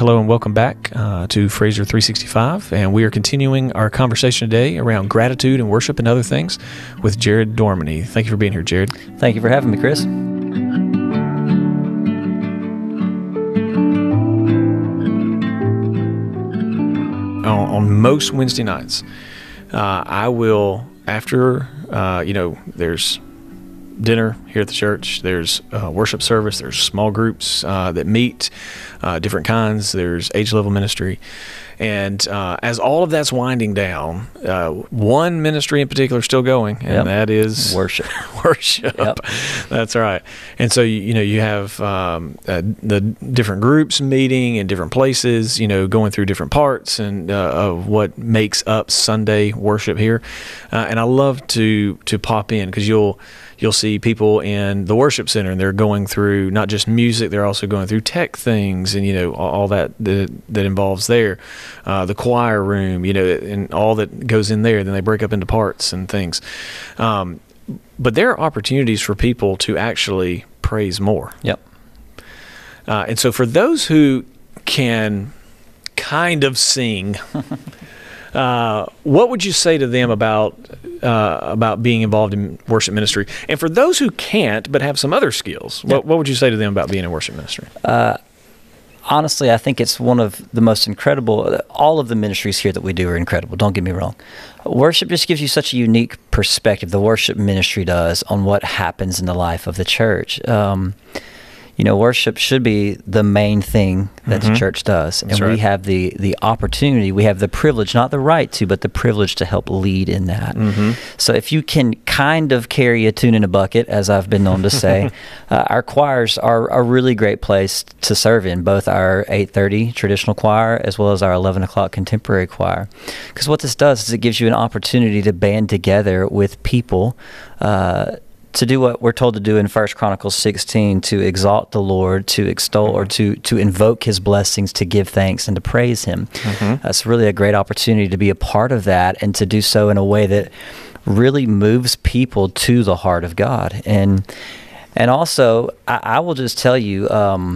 Hello and welcome back to Fraser 365, and we are continuing our conversation today around gratitude and worship and other things with Jared Dorminey. Thank you for being here, Jared. Thank you for having me, Chris. On most Wednesday nights, I will, after, there's dinner here at the church, there's worship service, there's small groups that meet, different kinds, there's age level ministry. And as all of that's winding down, one ministry in particular is still going, and that is worship. Worship. Yep. That's right. And so, you have the different groups meeting in different places, going through different parts and of what makes up Sunday worship here. And I love to pop in because you'll see people in the worship center, and they're going through not just music, they're also going through tech things and, all that involves there. The choir room, and all that goes in there. Then they break up into parts and things. But there are opportunities for people to actually praise more. Yep. And so for those who can kind of sing, what would you say to them about being involved in worship ministry? And for those who can't but have some other skills, what would you say to them about being in worship ministry? Honestly, I think it's one of the most incredible. All of the ministries here that we do are incredible. Don't get me wrong. Worship just gives you such a unique perspective, the worship ministry does, on what happens in the life of the church. Worship should be the main thing that the church does. And we have the opportunity, we have the privilege, not the right to, but the privilege to help lead in that. So if you can kind of carry a tune in a bucket, as I've been known to say, our choirs are a really great place to serve in, both our 8:30 traditional choir as well as our 11 o'clock contemporary choir. Because what this does is it gives you an opportunity to band together with people to do what we're told to do in 1 Chronicles 16, to exalt the Lord, to extol, or to invoke His blessings, to give thanks, and to praise Him. It's really a great opportunity to be a part of that and to do so in a way that really moves people to the heart of God. And also, I will just tell you,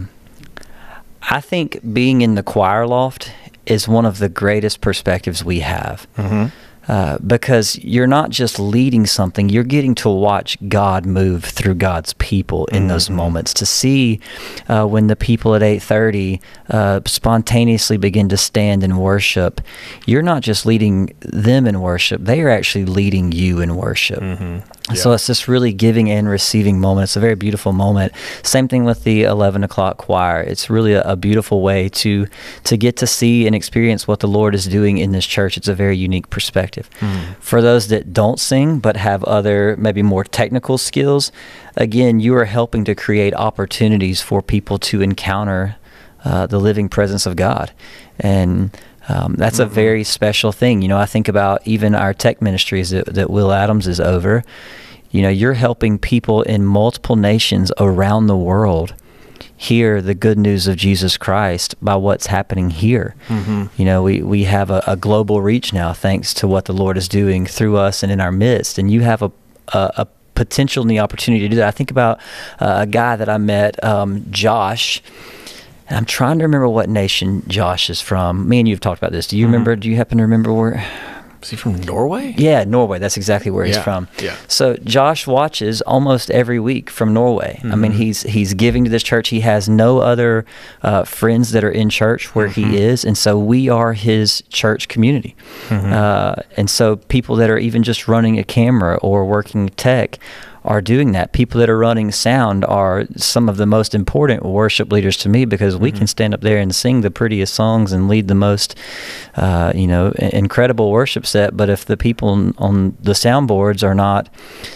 I think being in the choir loft is one of the greatest perspectives we have. Because you're not just leading something, you're getting to watch God move through God's people in those moments. To see when the people at 8:30 spontaneously begin to stand and worship, you're not just leading them in worship, they are actually leading you in worship. So it's this really giving and receiving moment. It's a very beautiful moment. Same thing with the 11 o'clock choir. It's really a beautiful way to get to see and experience what the Lord is doing in this church. It's a very unique perspective. For those that don't sing but have other, maybe more technical skills, again, you are helping to create opportunities for people to encounter the living presence of God. And that's a very special thing. I think about even our tech ministries that Will Adams is over. You're helping people in multiple nations around the world hear the good news of Jesus Christ by what's happening here. We have a global reach now thanks to what the Lord is doing through us and in our midst. And you have a potential and the opportunity to do that. I think about a guy that I met, Josh. And I'm trying to remember what nation Josh is from. Me and you have talked about this. Do you remember? Do you happen to remember where? Is he from Norway? Yeah, Norway. That's exactly where he's from. Yeah. So Josh watches almost every week from Norway. I mean, he's giving to this church. He has no other friends that are in church where he is, and so we are his church community. And so people that are even just running a camera or working tech are doing that. People that are running sound are some of the most important worship leaders to me, because we can stand up there and sing the prettiest songs and lead the most, incredible worship set. But if the people on the soundboards are not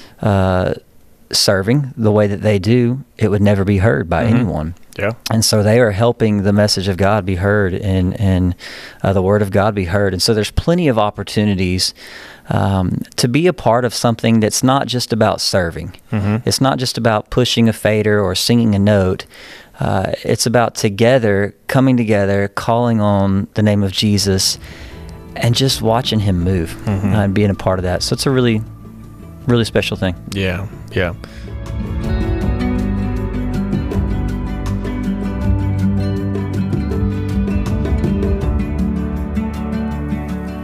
serving the way that they do, it would never be heard by anyone. Yeah. And so they are helping the message of God be heard and the Word of God be heard. And so there's plenty of opportunities to be a part of something that's not just about serving. It's not just about pushing a fader or singing a note. It's about coming together, calling on the name of Jesus, and just watching Him move and being a part of that. So it's a really, really special thing. Yeah, yeah.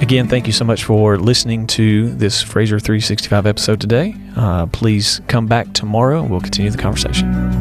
Again, thank you so much for listening to this Fraser 365 episode today. Please come back tomorrow and we'll continue the conversation.